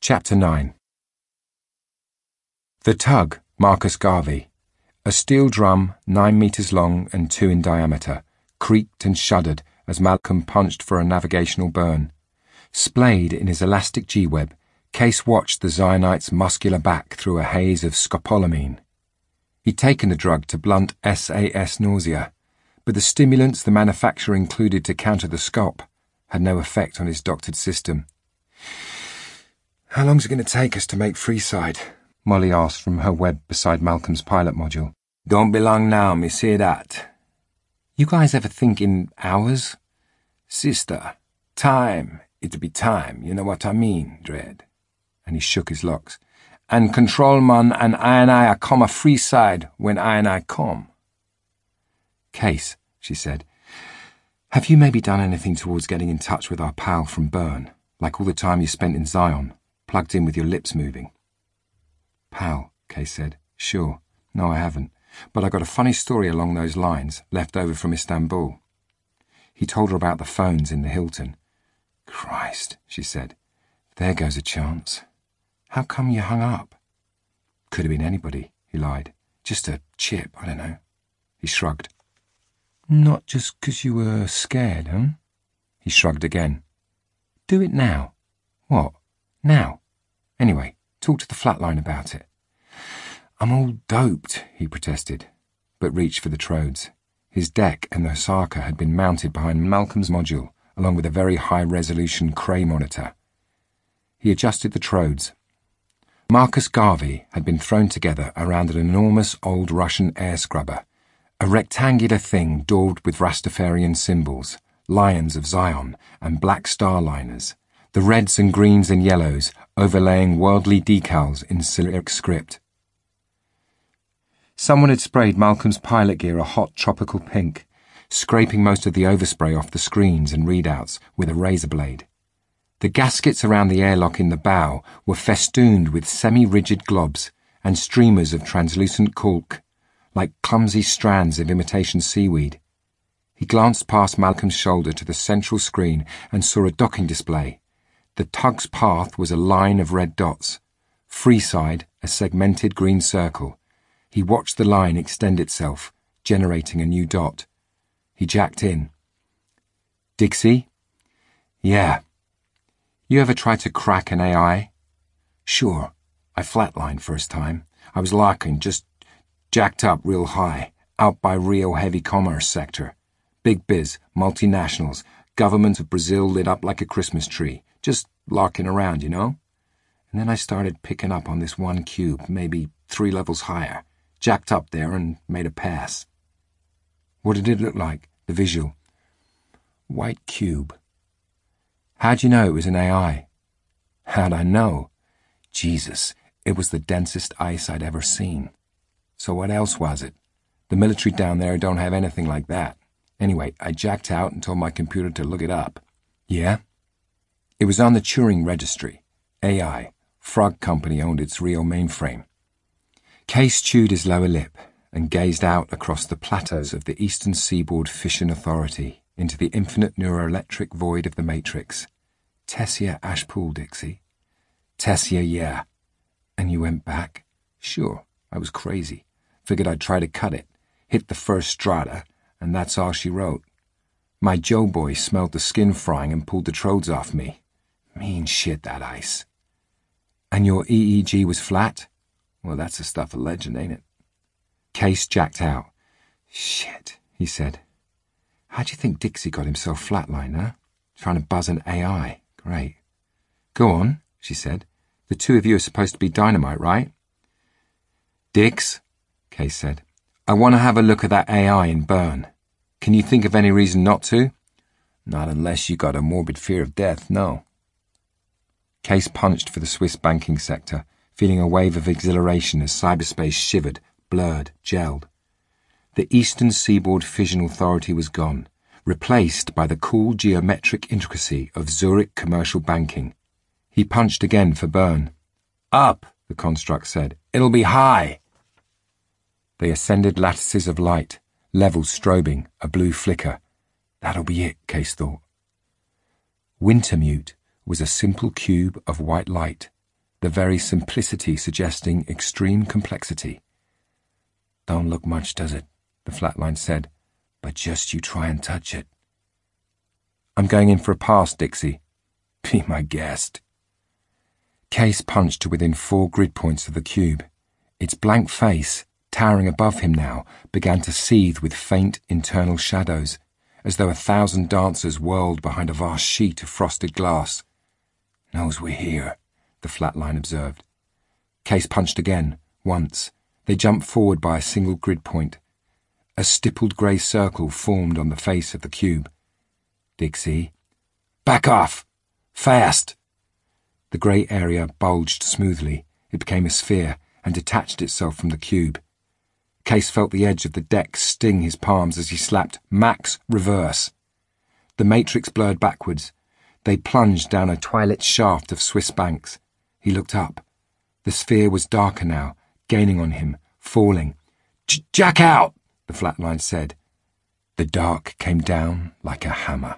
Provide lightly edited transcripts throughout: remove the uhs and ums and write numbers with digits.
Chapter 9. The tug, Marcus Garvey, a steel drum 9 metres long and 2 in diameter, creaked and shuddered as Malcolm punched for a navigational burn. Splayed in his elastic G-web, Case watched the Zionite's muscular back through a haze of scopolamine. He'd taken the drug to blunt SAS nausea, but the stimulants the manufacturer included to counter the scop had no effect on his doctored system. "How long's it going to take us to make Freeside?" Molly asked from her web beside Malcolm's pilot module. "Don't be long now, me say that." "You guys ever think in hours?" "Sister, time, it'll be time, you know what I mean, Dread." And he shook his locks. "And control man and I a come a Freeside when I come." "Case," she said, "have you maybe done anything towards getting in touch with our pal from Bern, like all the time you spent in Zion, plugged in with your lips moving?" "Pal," Case said, "sure. No, I haven't. But I got a funny story along those lines, left over from Istanbul." He told her about the phones in the Hilton. "Christ," she said, "there goes a chance. How come you hung up?" "Could have been anybody," he lied. "Just a chip, I don't know." He shrugged. "Not just 'cause you were scared, huh?" He shrugged again. "Do it now." "What? Now? Anyway, talk to the flatline about it." "I'm all doped," he protested, but reached for the trodes. His deck and the Osaka had been mounted behind Malcolm's module, along with a very high-resolution Cray monitor. He adjusted the trodes. Marcus Garvey had been thrown together around an enormous old Russian air scrubber, a rectangular thing daubed with Rastafarian symbols, lions of Zion and black starliners, the reds and greens and yellows overlaying worldly decals in Cyrillic script. Someone had sprayed Malcolm's pilot gear a hot tropical pink, scraping most of the overspray off the screens and readouts with a razor blade. The gaskets around the airlock in the bow were festooned with semi-rigid globs and streamers of translucent cork, like clumsy strands of imitation seaweed. He glanced past Malcolm's shoulder to the central screen and saw a docking display. The tug's path was a line of red dots. Freeside, a segmented green circle. He watched the line extend itself, generating a new dot. He jacked in. "Dixie?" "Yeah." "You ever tried to crack an AI?" "Sure. I flatlined first time. I was locking, just jacked up real high, out by Rio heavy commerce sector. Big biz, multinationals, government of Brazil lit up like a Christmas tree. Just larking around, you know? And then I started picking up on this one cube, maybe 3 levels higher, jacked up there and made a pass." "What did it look like, the visual?" "White cube." "How'd you know it was an AI?" "How'd I know? Jesus, it was the densest ice I'd ever seen." "So what else was it? The military down there don't have anything like that. Anyway, I jacked out and told my computer to look it up." "Yeah?" "It was on the Turing registry. AI. Frog Company owned its Rio mainframe." Case chewed his lower lip and gazed out across the plateaus of the Eastern Seaboard Fission Authority into the infinite neuroelectric void of the Matrix. "Tessia Ashpool, Dixie." "Tessia, yeah." "And you went back?" "Sure. I was crazy. Figured I'd try to cut it. Hit the first strata, and that's all she wrote. My Joe boy smelled the skin frying and pulled the trodes off me. Mean shit, that ice." "And your EEG was flat?" "Well, that's the stuff of legend, ain't it?" Case jacked out. "Shit," he said. "How'd you think Dixie got himself flatlined, huh? Trying to buzz an AI. Great." "Go on," she said. "The two of you are supposed to be dynamite, right?" "Dix," Case said, "I want to have a look at that AI in Bern. Can you think of any reason not to?" "Not unless you got a morbid fear of death, no." Case punched for the Swiss banking sector, feeling a wave of exhilaration as cyberspace shivered, blurred, gelled. The Eastern Seaboard Fission Authority was gone, replaced by the cool geometric intricacy of Zurich commercial banking. He punched again for Bern. "Up," the construct said. "It'll be high." They ascended lattices of light, levels strobing, a blue flicker. That'll be it, Case thought. Wintermute was a simple cube of white light, the very simplicity suggesting extreme complexity. "Don't look much, does it?" the flatline said. "But just you try and touch it." "I'm going in for a pass, Dixie." "Be my guest." Case punched to within 4 grid points of the cube. Its blank face, towering above him now, began to seethe with faint internal shadows, as though 1,000 dancers whirled behind a vast sheet of frosted glass. "Knows we're here," the flatline observed. Case punched again, once. They jumped forward by a single grid point. A stippled grey circle formed on the face of the cube. "Dixie." "Back off! Fast!" The grey area bulged smoothly. It became a sphere and detached itself from the cube. Case felt the edge of the deck sting his palms as he slapped "Max Reverse." The matrix blurred backwards. They plunged down a twilit shaft of Swiss banks. He looked up. The sphere was darker now, gaining on him, falling. "Jack out!" the flatline said. The dark came down like a hammer.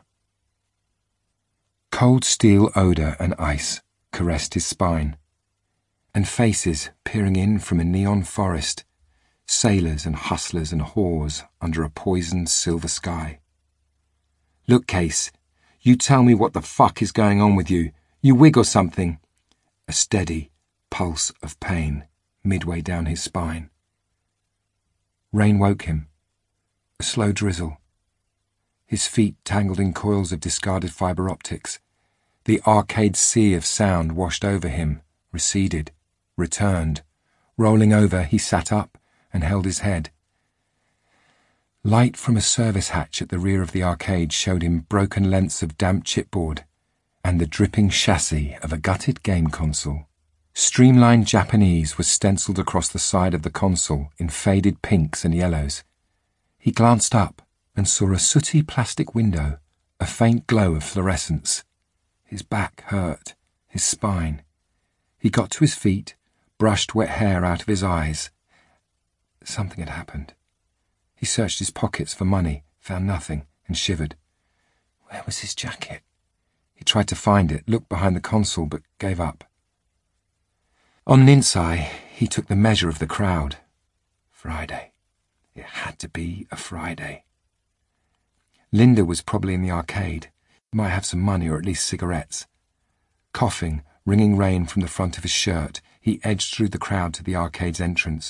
Cold steel odour and ice caressed his spine, and faces peering in from a neon forest, sailors and hustlers and whores under a poisoned silver sky. "Look, Case, you tell me what the fuck is going on with you. You wig or something." A steady pulse of pain midway down his spine. Rain woke him. A slow drizzle. His feet tangled in coils of discarded fibre optics. The arcade sea of sound washed over him, receded, returned. Rolling over, he sat up and held his head. Light from a service hatch at the rear of the arcade showed him broken lengths of damp chipboard and the dripping chassis of a gutted game console. Streamlined Japanese was stenciled across the side of the console in faded pinks and yellows. He glanced up and saw a sooty plastic window, a faint glow of fluorescence. His back hurt, his spine. He got to his feet, brushed wet hair out of his eyes. Something had happened. He searched his pockets for money, found nothing, and shivered. Where was his jacket? He tried to find it, looked behind the console, but gave up. On Ninsai, he took the measure of the crowd. Friday. It had to be a Friday. Linda was probably in the arcade. Might have some money or at least cigarettes. Coughing, wringing rain from the front of his shirt, he edged through the crowd to the arcade's entrance.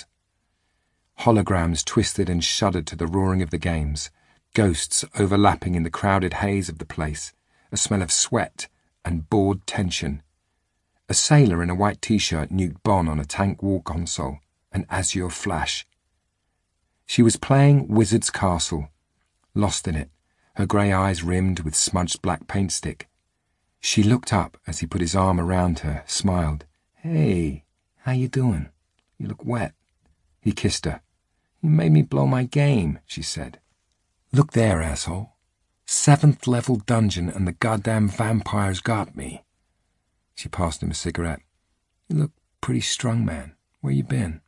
Holograms twisted and shuddered to the roaring of the games, ghosts overlapping in the crowded haze of the place, a smell of sweat and bored tension. A sailor in a white t-shirt nuked Bon on a tank war console, an azure flash. She was playing Wizard's Castle, lost in it, her grey eyes rimmed with smudged black paint stick. She looked up as he put his arm around her, smiled. "Hey, how you doing? You look wet." He kissed her. "You made me blow my game," she said. "Look there, asshole. 7th level dungeon and the goddamn vampires got me." She passed him a cigarette. "You look pretty strung, man. Where you been?"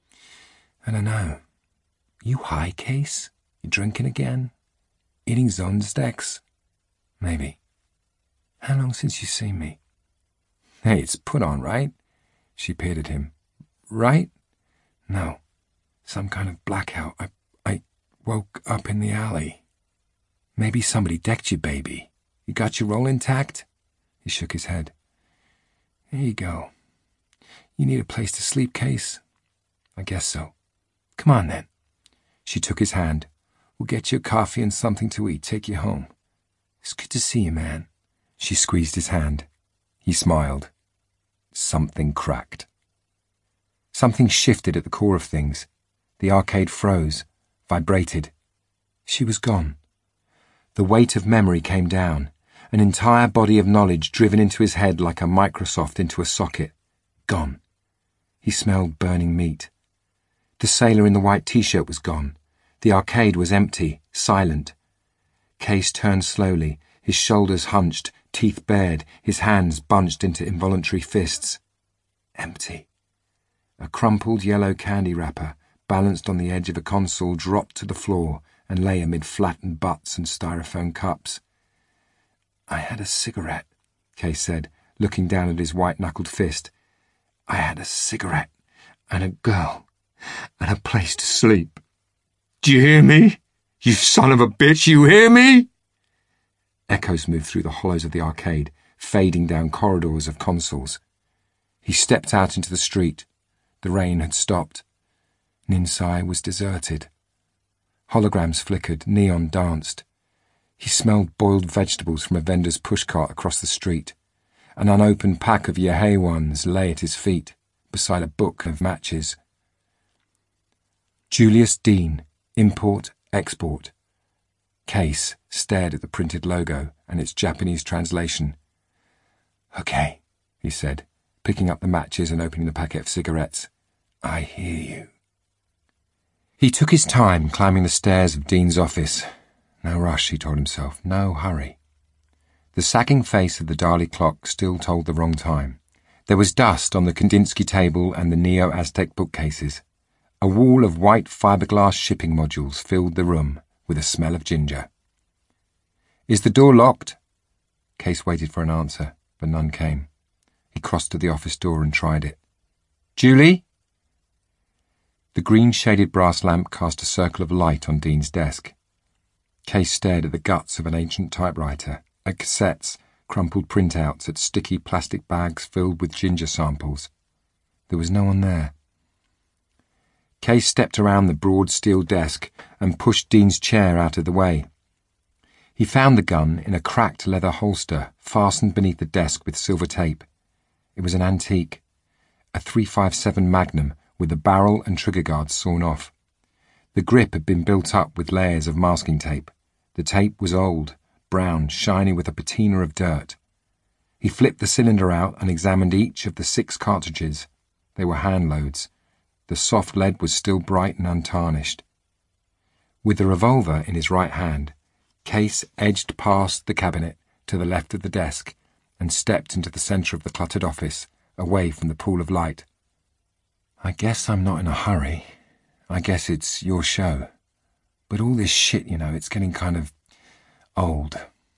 "I don't know. You high, Case? You drinking again? Eating Zonstex?" "Maybe." "How long since you seen me?" "Hey, it's put on, right?" She peered at him. "Right?" "No. Some kind of blackout. I woke up in the alley." "Maybe somebody decked you, baby. You got your roll intact?" He shook his head. "Here you go. You need a place to sleep, Case?" "I guess so." "Come on, then." She took his hand. "We'll get you a coffee and something to eat, take you home." "It's good to see you, man." She squeezed his hand. He smiled. Something cracked. Something shifted at the core of things. The arcade froze, vibrated. She was gone. The weight of memory came down, an entire body of knowledge driven into his head like a Microsoft into a socket. Gone. He smelled burning meat. The sailor in the white t-shirt was gone. The arcade was empty, silent. Case turned slowly, his shoulders hunched, teeth bared, his hands bunched into involuntary fists. Empty. A crumpled yellow candy wrapper, balanced on the edge of a console, dropped to the floor and lay amid flattened butts and styrofoam cups. "I had a cigarette," Case said, looking down at his white-knuckled fist. I had a cigarette and a girl and a place to sleep. Do you hear me? You son of a bitch, you hear me? Echoes moved through the hollows of the arcade, fading down corridors of consoles. He stepped out into the street. The rain had stopped. Ninsai was deserted. Holograms flickered, neon danced. He smelled boiled vegetables from a vendor's pushcart across the street. An unopened pack of Yehewans lay at his feet, beside a book of matches. Julius Dean, Import, Export. Case stared at the printed logo and its Japanese translation. "Okay," he said, picking up the matches and opening the packet of cigarettes. "I hear you." He took his time climbing the stairs of Dean's office. No rush, he told himself, no hurry. The sagging face of the Dali clock still told the wrong time. There was dust on the Kandinsky table and the Neo-Aztec bookcases. A wall of white fiberglass shipping modules filled the room with a smell of ginger. "Is the door locked?" Case waited for an answer, but none came. He crossed to the office door and tried it. "Julie?" The green-shaded brass lamp cast a circle of light on Dean's desk. Case stared at the guts of an ancient typewriter, at cassettes, crumpled printouts, at sticky plastic bags filled with ginger samples. There was no one there. Case stepped around the broad steel desk and pushed Dean's chair out of the way. He found the gun in a cracked leather holster fastened beneath the desk with silver tape. It was an antique, a .357 Magnum with the barrel and trigger guards sawn off. The grip had been built up with layers of masking tape. The tape was old, brown, shiny with a patina of dirt. He flipped the cylinder out and examined each of the 6 cartridges. They were handloads. The soft lead was still bright and untarnished. With the revolver in his right hand, Case edged past the cabinet to the left of the desk and stepped into the centre of the cluttered office, away from the pool of light. "I guess I'm not in a hurry. I guess it's your show. But all this shit, it's getting kind of old."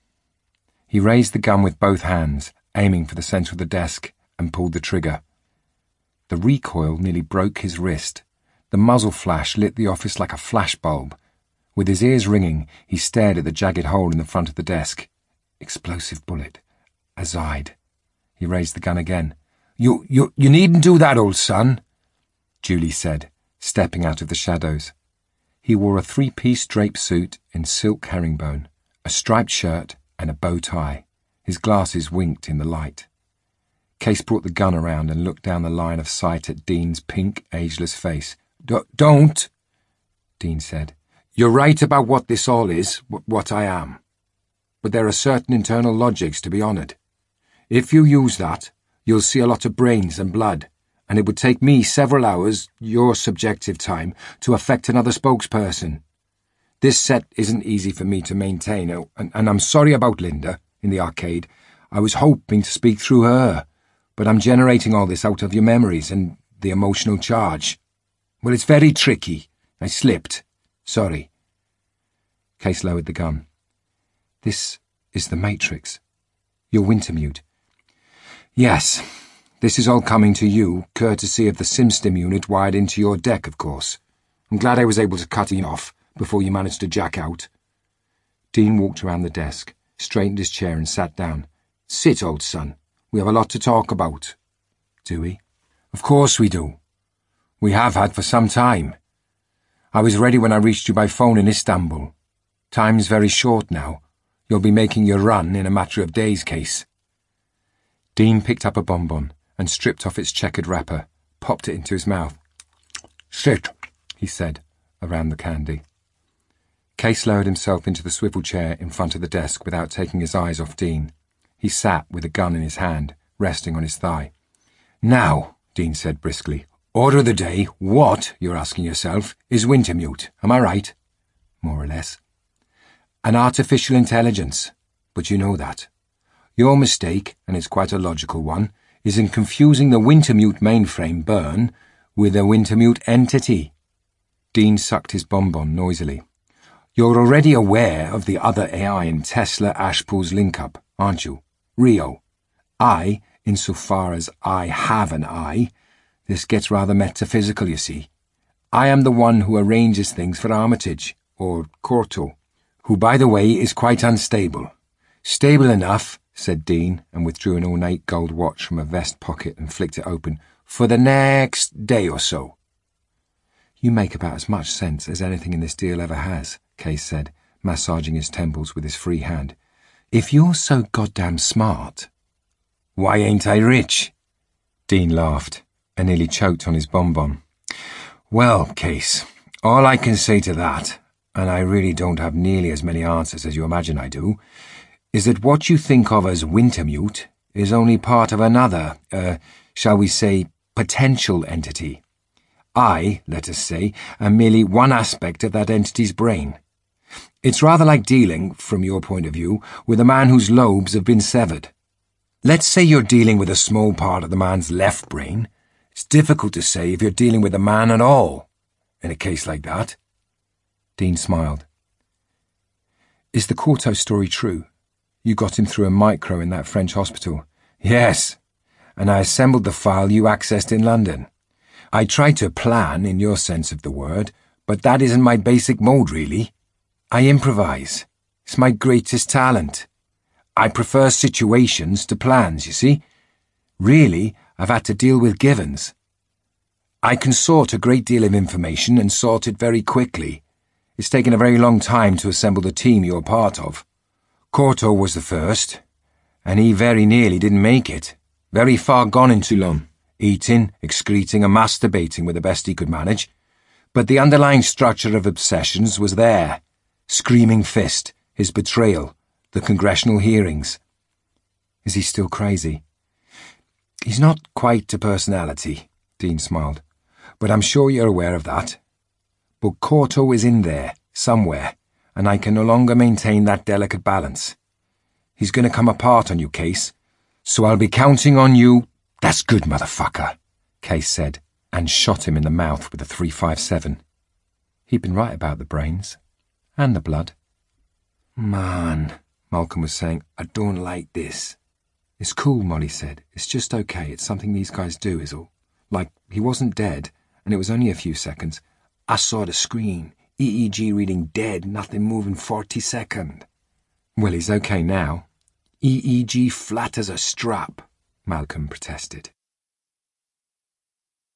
He raised the gun with both hands, aiming for the centre of the desk, and pulled the trigger. The recoil nearly broke his wrist. The muzzle flash lit the office like a flashbulb. With his ears ringing, he stared at the jagged hole in the front of the desk. Explosive bullet. Azide. He raised the gun again. You needn't do that, old son," Julie said, stepping out of the shadows. He wore a 3-piece draped suit in silk herringbone, a striped shirt and a bow tie. His glasses winked in the light. Case brought the gun around and looked down the line of sight at Dean's pink, ageless face. Don't, Dean said. "You're right about what this all is, what I am. But there are certain internal logics to be honoured. If you use that, you'll see a lot of brains and blood, and it would take me several hours, your subjective time, to affect another spokesperson. This set isn't easy for me to maintain, and I'm sorry about Linda in the arcade. I was hoping to speak through her, but I'm generating all this out of your memories and the emotional charge. Well, it's very tricky. I slipped. Sorry." Case lowered the gun. "This is the Matrix. You're Wintermute." "Yes. This is all coming to you, courtesy of the SimStim unit wired into your deck, of course. I'm glad I was able to cut you off before you managed to jack out." Dean walked around the desk, straightened his chair and sat down. "Sit, old son. We have a lot to talk about." "Do we?" "Of course we do. We have had for some time. I was ready when I reached you by phone in Istanbul. Time's very short now. You'll be making your run in a matter of days, Case." Dean picked up a bonbon and stripped off its checkered wrapper, popped it into his mouth. "Sit," he said, around the candy. Case lowered himself into the swivel chair in front of the desk without taking his eyes off Dean. He sat with a gun in his hand, resting on his thigh. "Now," Dean said briskly, "order of the day, what, you're asking yourself, is Wintermute, am I right?" "More or less." "An artificial intelligence, but you know that. Your mistake, and it's quite a logical one, is in confusing the Wintermute mainframe burn with a Wintermute entity." Dean sucked his bonbon noisily. "You're already aware of the other AI in Tesla Ashpool's link-up, aren't you? Rio. I, insofar as I have an eye, This gets rather metaphysical, you see. I am the one who arranges things for Armitage, or Corto, who, by the way, is quite unstable. Stable enough, said Dean, and withdrew an ornate gold watch from a vest pocket and flicked it open, for the next day or so. You make about as much sense as anything in this deal ever has, Case said, massaging his temples with his free hand. If you're so goddamn smart... Why ain't I rich? Dean laughed, and nearly choked on his bonbon. Well, Case, all I can say to that, and I really don't have nearly as many answers as you imagine I do, is that what you think of as Wintermute is only part of another, shall we say, potential entity. I, let us say, am merely one aspect of that entity's brain. It's rather like dealing, from your point of view, with a man whose lobes have been severed. Let's say you're dealing with a small part of the man's left brain. It's difficult to say if you're dealing with a man at all, in a case like that. Dean smiled. Is the Corto story true? You got him through a micro in that French hospital. Yes, and I assembled the file you accessed in London. I tried to plan, in your sense of the word, but that isn't my basic mode, really. I improvise. It's my greatest talent. I prefer situations to plans, you see. Really, I've had to deal with givens. I can sort a great deal of information and sort it very quickly. It's taken a very long time to assemble the team you're part of. Corto was the first, and he very nearly didn't make it. Very far gone in Toulon, eating, excreting and masturbating were the best he could manage. But the underlying structure of obsessions was there. Screaming Fist, his betrayal, the congressional hearings. Is he still crazy? He's not quite a personality, Dean smiled, but I'm sure you're aware of that. But Corto is in there, somewhere, and I can no longer maintain that delicate balance. He's going to come apart on you, Case, so I'll be counting on you. That's good, motherfucker, Case said, and shot him in the mouth with a .357. He'd been right about the brains. And the blood. Man, Malcolm was saying, I don't like this. It's cool, Molly said. It's just okay. It's something these guys do, is all. Like, he wasn't dead, and it was only a few seconds. I saw the screen. EEG reading dead, nothing moving 40 second. Well, he's okay now. EEG flat as a strap, Malcolm protested.